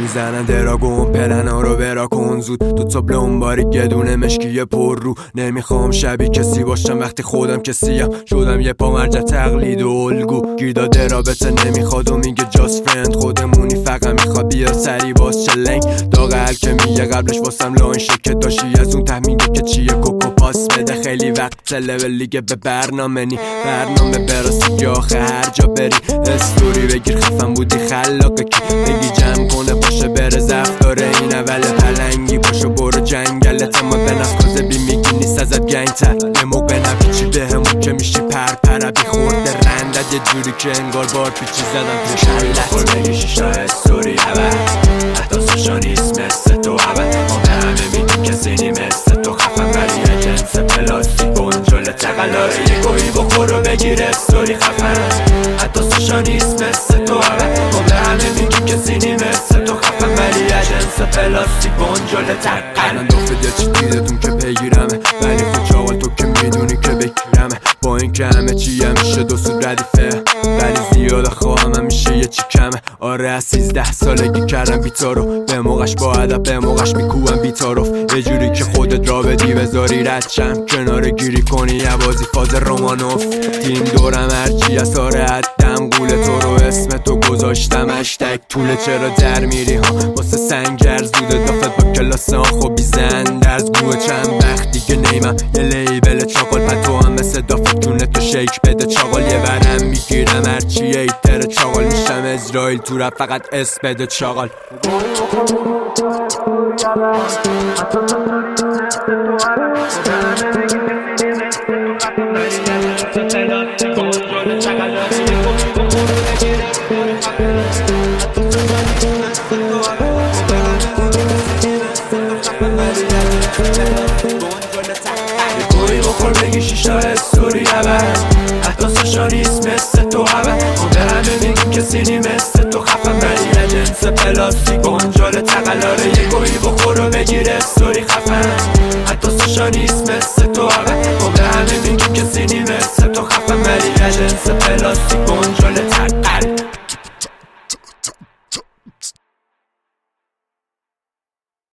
میزنن دراگون پلنا رو برا کن زود دو تا بلومباری یه دونه مشکی پر رو نمیخوام شبیه کسی باشم وقتی خودم کسیم شدم یه پا مرجع تقلید و الگو گیر داده رابطه نمیخواد و میگه جاست فرند خودمونی فقط میخواد بیا سری باز چلنگ داغل که میگه قبلش واسم لاین شکت داشتی از اون ته میگه که چیه کوکو پاس بده خیلی وقت لول لیگه به برنامه نی برنامه براستی که آخه هر جا بری استوری بگیر خفن بودی خلاقه کی بگی جمع کنه باشه بره زفت داره این اول پلنگی باشو برو جنگلت اما به نفکازه بی میگی نیست ازت گنگتر یه موقع نپیچی به همون که میشی پر بی خورده رندت یه جوری که انگار بار پیچی زدم تو شلت خور بگی شیشتا استوری اول احداثشا نیست مثل تو اول ما به همه میگیم کسی نی مثل تو خفن ولی یه جنس پلاستیک بنجل تقلاره یه گویی بخور و بگیر استوری خفن احداثشا نیست مثل تو اول ما به همه میگیم کسی نی مثل تو خفن ولی یه جنس پلاستیک بنجل تقلاره من دافت یه چی دیدتون که پیگیرمه ولی خود چاقل تو که میدونی که بگیرمه با این که همه چی همیشه دو سود ردیفه ولی زیاده خواهم همیشه یه چی کمه آره از 13 سالگی کردم بیتارو به موقعش با ادب به موقعش میکوبم بیتاروف یه جوری که خودت را بدی بذاری ردشم کناره گیری کنی یه بازی فاز رومانوف تیم دورم هرچی از ساره حدم قول تو رو اسم تو گذاشتم هشتگ طوله چرا در میری ها واسه سنگر زوده دافت با کلاس آخو بیزند از گوه چند وقتی که نیمم یه لیبل چاقل پتو هم مثل دافت تونه تو شیک بده چاقل یه ورم میگیرم هرچی ایتر چاقل میشم اسرائیل تو رفت فقط اس بده چاقل گویی بخور بگی شیشتا استوری اول احداثشا نیست مثل تو اول ما به همه میگیم کسی نی مثل تو خفن ولی یه جنس پلاستیک بنجل تقلاره یه گویی بخور و بگیر استوری خفن احداثشا نیست